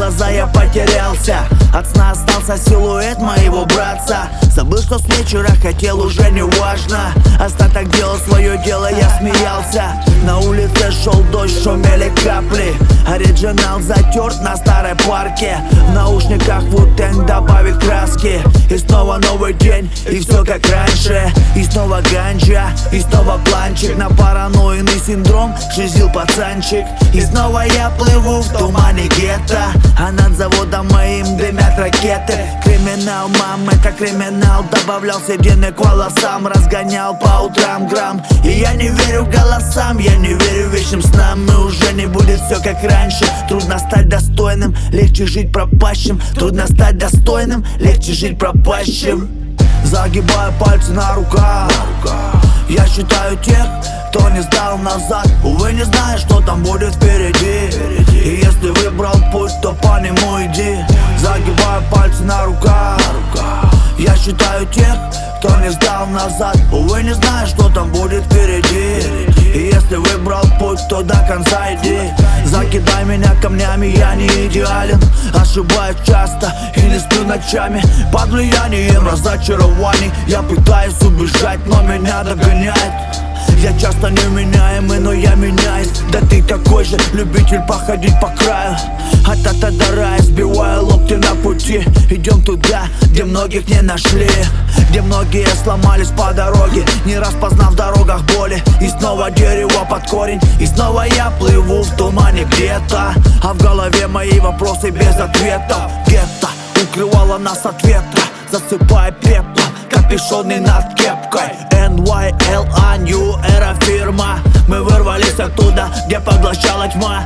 глаза я потерялся. От сна остался силуэт моего братца. Забыл, что с вечера хотел, уже не важно. Остаток делал свое дело, я смеялся. На улице шел дождь, шумели капли. Оригинал затерт на старой парке. В наушниках Wu-Tang добавит краски. И снова новый день, и все как раньше. И снова ганджа, и снова планчик. На параноидный синдром шизил пацанчик. И снова я плыву в тумане гетто, а над заводом моим дымят ракеты. Криминал, мам, это криминал. Добавлял седины к волосам, разгонял по утрам грамм. И я не верю голосам, я не верю вечным снам. И уже не будет все как раньше. Трудно стать достойным, легче жить пропащим. Трудно стать достойным, легче жить пропащим. Загибаю пальцы на руках. Я считаю тех, кто не сдал назад. Увы, не знаю, что там будет впереди. И если выбрал путь, то по нему иди. Загибаю пальцы на руках. Я считаю тех, кто не сдал назад. Увы, не знаю, что там будет впереди. И если выбрал путь, то до конца иди. Закидай меня камнями, я не идеален. Ошибаюсь часто и не сплю ночами. Под влиянием разочарований я пытаюсь убежать, но меня догоняет. Я часто невменяемый, но я меняюсь. Да ты такой же любитель походить по краю. От ата до рая, сбиваю локти на пути. Идем туда, где многих не нашли, где многие сломались по дороге, не распознав в дорогах боли. И снова дерево под корень, и снова я плыву в тумане где-то. А в голове мои вопросы без ответов. Гетто укрывало нас от ветра, засыпая пеплом, капюшоны над кепкой. NYLA, New Era фирма. Мы вырвались оттуда, где поглощала тьма.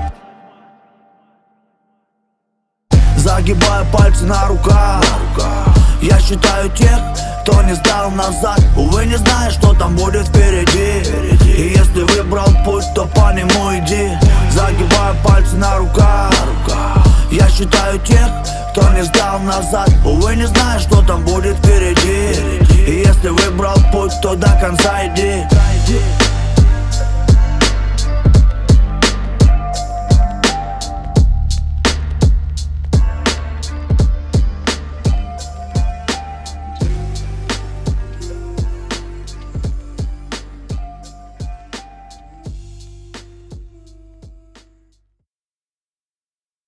Загибаю пальцы на руках. Я считаю тех, кто не сдал назад. Увы, не знаю, что там будет впереди. И если выбрал путь, то по нему иди. Загибаю пальцы на руках. Я считаю тех, кто не сдал назад. Увы, не знаю, что там будет впереди. И если выбрал путь, то до конца иди.